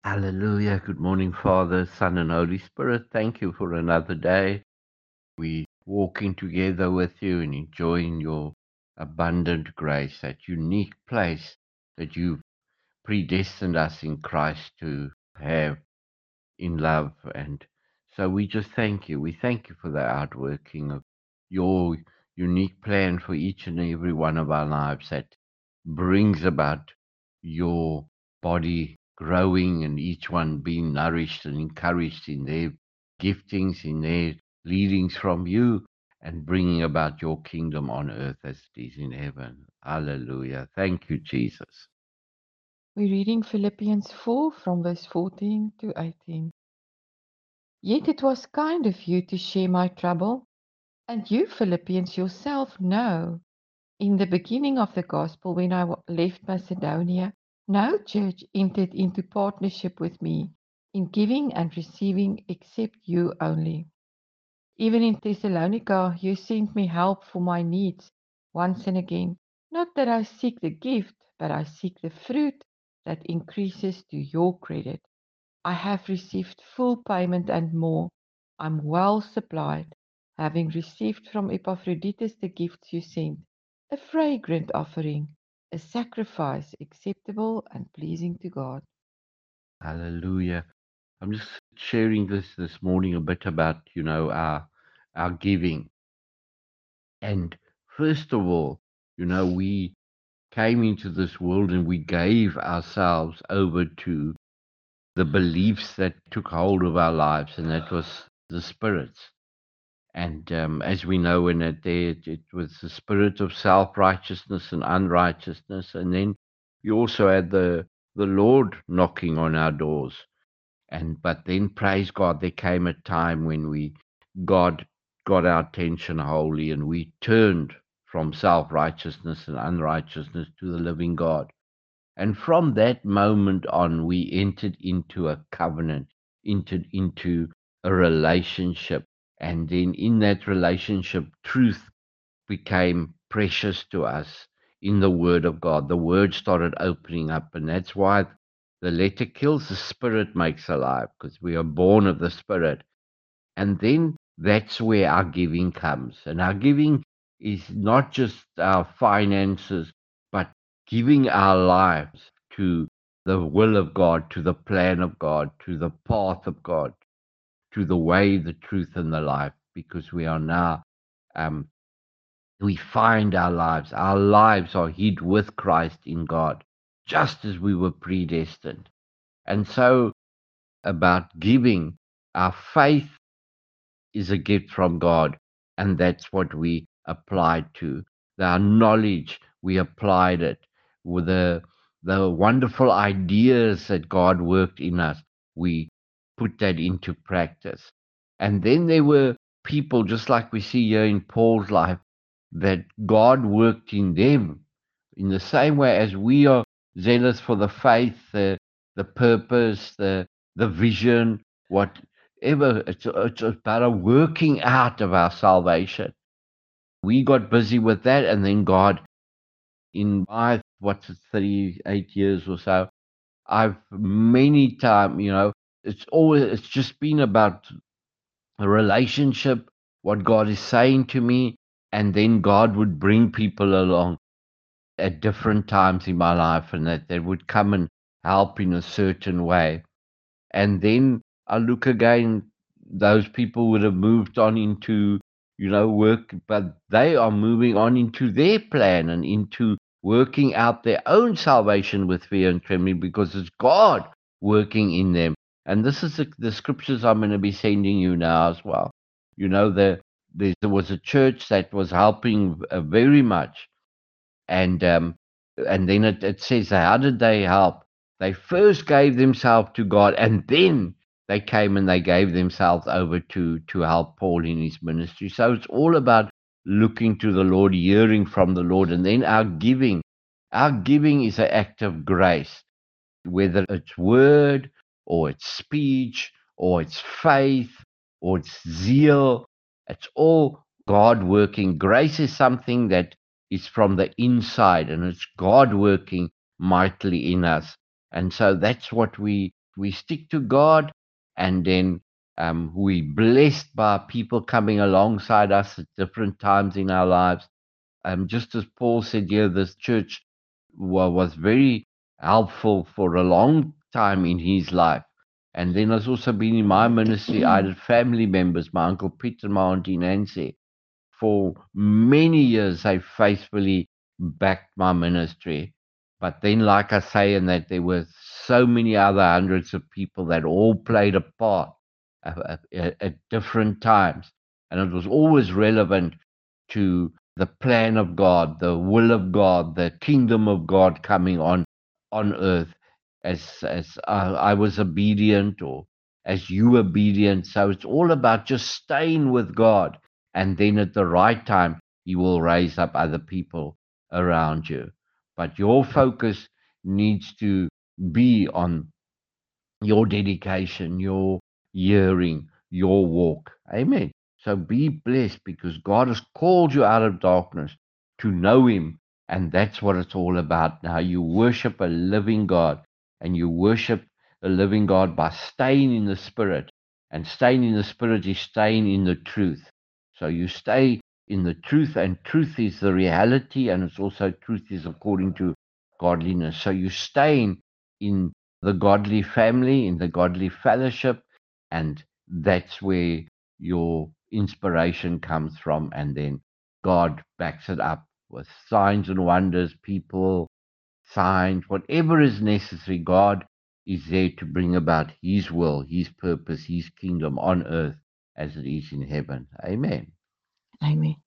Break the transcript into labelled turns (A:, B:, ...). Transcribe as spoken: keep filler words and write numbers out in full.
A: Hallelujah. Good morning, Father, Son, and Holy Spirit. Thank you for another day. We walking together with you and enjoying your abundant grace, that unique place that you've predestined us in Christ to have in love. And so we just thank you. We thank you for the outworking of your unique plan for each and every one of our lives that brings about your body growing and each one being nourished and encouraged in their giftings, in their leadings from you, and bringing about your kingdom on earth as it is in heaven. Hallelujah. Thank you, Jesus.
B: We're reading Philippians four from verse fourteen to eighteen. Yet it was kind of you to share my trouble, and you, Philippians, yourself know. In the beginning of the gospel, when I wa- left Macedonia, no church entered into partnership with me in giving and receiving except you only. Even in Thessalonica, you sent me help for my needs once and again. Not that I seek the gift, but I seek the fruit that increases to your credit. I have received full payment and more. I'm well supplied, having received from Epaphroditus the gifts you sent, a fragrant offering, a sacrifice acceptable and pleasing to God.
A: Hallelujah. I'm just sharing this this morning a bit about, you know, our our giving. And first of all, you know, we came into this world and we gave ourselves over to the beliefs that took hold of our lives, and that was the spirits. And um, as we know, in it, there it, it was the spirit of self righteousness and unrighteousness, and then you also had the the Lord knocking on our doors. And but then, praise God, there came a time when we God got our attention wholly, and we turned from self righteousness and unrighteousness to the living God. And from that moment on, we entered into a covenant, entered into a relationship. And then in that relationship, truth became precious to us in the Word of God. The Word started opening up. And that's why the letter kills, the Spirit makes alive, because we are born of the Spirit. And then that's where our giving comes. And our giving is not just our finances, but giving our lives to the will of God, to the plan of God, to the path of God, to the way, the truth, and the life, because we are now, um, we find our lives. Our lives are hid with Christ in God, just as we were predestined. And so, about giving, our faith is a gift from God, and that's what we applied to. Our knowledge, we applied it. With the the wonderful ideas that God worked in us, we put that into practice. And then there were people, just like we see here in Paul's life, that God worked in them in the same way as we are zealous for the faith, the the purpose, the the vision, whatever. It's, it's about a working out of our salvation. We got busy with that, and then God, in my what's it, thirty-eight years or so, I've many time, you know, it's always it's just been about a relationship, what God is saying to me, and then God would bring people along at different times in my life, and that they would come and help in a certain way. And then I look again, those people would have moved on into, you know, work, but they are moving on into their plan and into working out their own salvation with fear and trembling, because it's God working in them. And this is the, the scriptures I'm going to be sending you now as well. You know, the, there there was a church that was helping uh, very much, and um, and then it, it says, how did they help? They first gave themselves to God, and then they came and they gave themselves over to to help Paul in his ministry. So it's all about looking to the Lord, hearing from the Lord, and then our giving. Our giving is an act of grace, whether it's word or it's speech or it's faith or it's zeal. It's all God working. Grace is something that is from the inside, and it's God working mightily in us. And so that's what we we stick to God, and then um, we blessed by people coming alongside us at different times in our lives. Um, just as Paul said here, this church wa- was very helpful for a long time in his life. And then has also been in my ministry. I had family members, my uncle Peter, my auntie Nancy. For many years, they faithfully backed my ministry. But then, like I say, in that there were so many other hundreds of people that all played a part at, at, at different times. And it was always relevant to the plan of God, the will of God, the kingdom of God coming on on earth as as uh, I was obedient or as you obedient. So it's all about just staying with God, and then at the right time, He will raise up other people around you. But your focus needs to be on your dedication, your hearing, your walk. Amen. So be blessed because God has called you out of darkness to know Him. And that's what it's all about now. You worship a living God, and you worship a living God by staying in the Spirit. And staying in the Spirit is staying in the truth. So you stay in the truth, and truth is the reality, and it's also truth is according to godliness. So you staying in the godly family, in the godly fellowship, and that's where your inspiration comes from. And then God backs it up with signs and wonders, people, signs, whatever is necessary. God is there to bring about His will, His purpose, His kingdom on earth as it is in heaven. Amen.
B: Amen.